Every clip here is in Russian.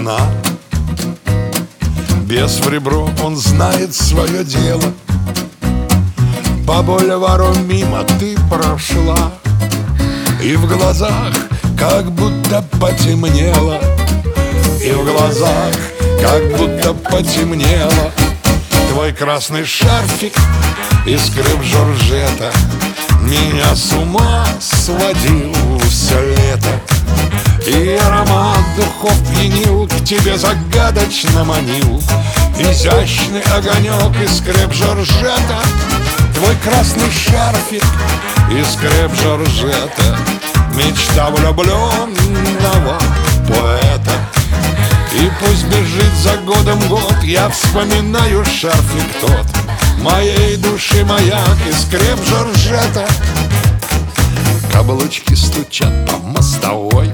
вина. Без в ребро, он знает свое дело. По бульвару мимо ты прошла, и в глазах как будто потемнело, и в глазах как будто потемнело. Твой красный шарфик из креп-жоржета меня с ума сводил все лето. И аромат духов пьянил, к тебе загадочно манил. Изящный огонек из креп-жоржета. Твой красный шарфик из креп-жоржета мечта влюбленного поэта. И пусть бежит за годом год, я вспоминаю шарфик тот моей души маяк из креп-жоржета. Каблучки стучат по мостовой,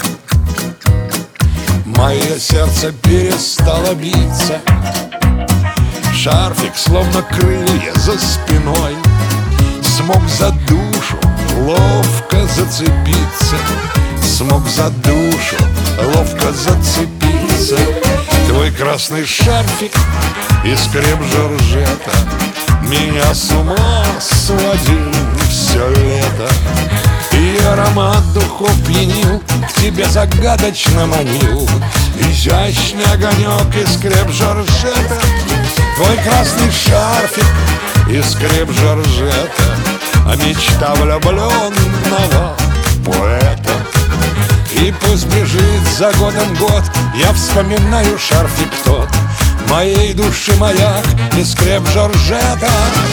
мое сердце перестало биться. Шарфик, словно крылья за спиной, смог за душу ловко зацепиться. Смог за душу ловко зацепиться. Твой красный шарфик из креп-жоржета меня с ума сводил все лето. И аромат духов пьянил, к тебе загадочно манил. Изящный огонек из креп-жоржета. Твой красный шарфик из креп-жоржета мечта влюбленного поэта. И пусть бежит за годом год, я вспоминаю шарфик тот моей души маяк из креп-жоржета.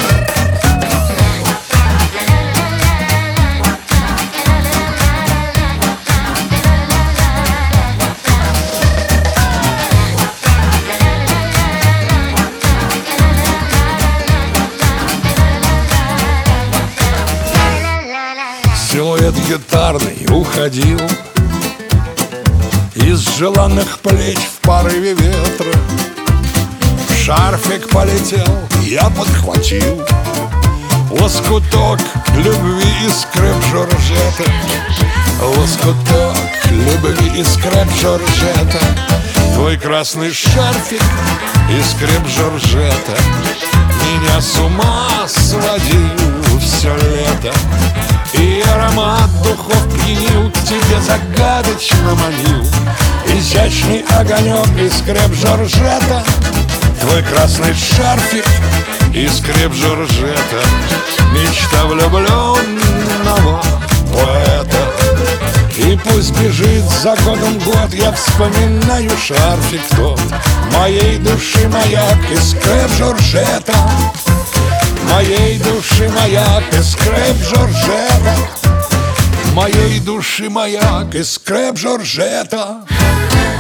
Силуэт гитарный уходил из желанных плеч в порыве ветра. Шарфик полетел, я подхватил лоскуток любви из креп-жоржета. Лоскуток любви из креп-жоржета. Твой красный шарфик из креп-жоржета меня с ума сводил все лето. И аромат духов пьянил, к тебе загадочно манил. Изящный огонек из креп-жоржета. Твой красный шарфик из креп-жоржета мечта влюбленного поэта. И пусть бежит за годом год, я вспоминаю шарфик тот моей души маяк из креп-жоржета. Моей души маяк из креп-жоржета. Моей души маяк из креп-жоржета.